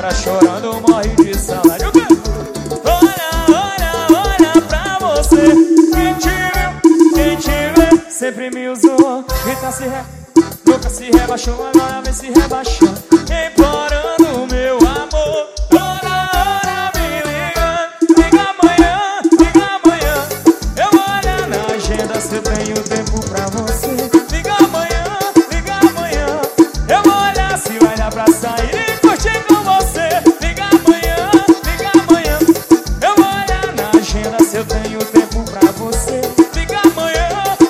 agora chorando morre de saudade. O quê? Olha pra você. Quem te vê sempre me usou e tá nunca se rebaixou, agora vem se rebaixando, implorando o meu amor. Toda hora me ligando, liga amanhã. Eu vou olhar na agenda se eu tenho tempo pra você. Liga amanhã. Eu vou olhar se vai dar pra sair e curtir com você. Liga amanhã. Eu vou olhar na agenda se eu tenho tempo pra você. Liga amanhã.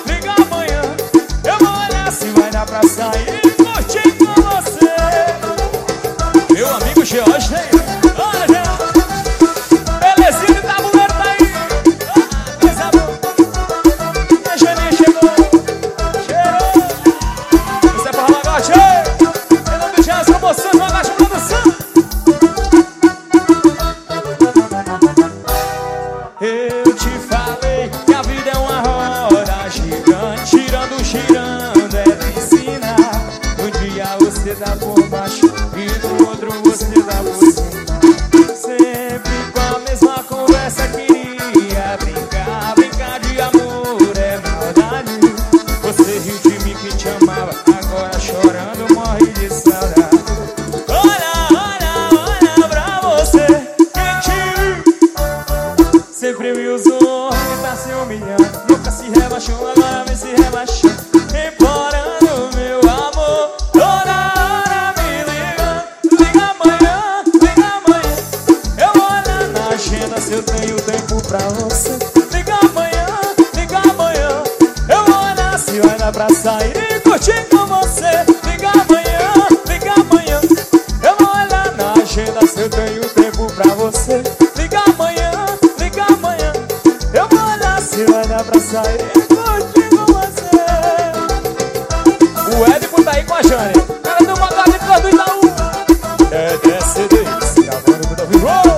Eu vou olhar se vai dar pra sair e curtir com você. Meu amigo George, né? Olha, George. Belezinha de tabuleiro tá aí. Coisa boa. A Janinha chegou. Cheirou. Isso é pra Ramagote. Em nome do Jazz, promoção, Ramagote Produção. Eu te falei que a vida é uma roda gigante, girando é piscina. Um dia você tá por baixo e no outro você tá por cima. Sempre com a mesma conversa, queria brincar de amor, é maldade. Você riu de mim que te amava, agora chorando morre de saudade. Olha pra você. Quem te sempre me usou e tá se humilhando, nunca se rebaixou, agora vem se rebaixando, implorando o meu amor. Toda hora me ligando, liga amanhã. Eu vou olhar na agenda se eu tenho tempo pra você. Liga amanhã. Eu vou olhar se vai dar pra sair e curtir com você. Liga amanhã. Eu vou olhar na agenda se eu tenho tempo pra você. Liga amanhã. Eu vou olhar se vai dar pra sair e curtir com você. O Édipo tá aí com a Jane. Cara do Magazine do Itaú. É DCD, gravando com o Davi.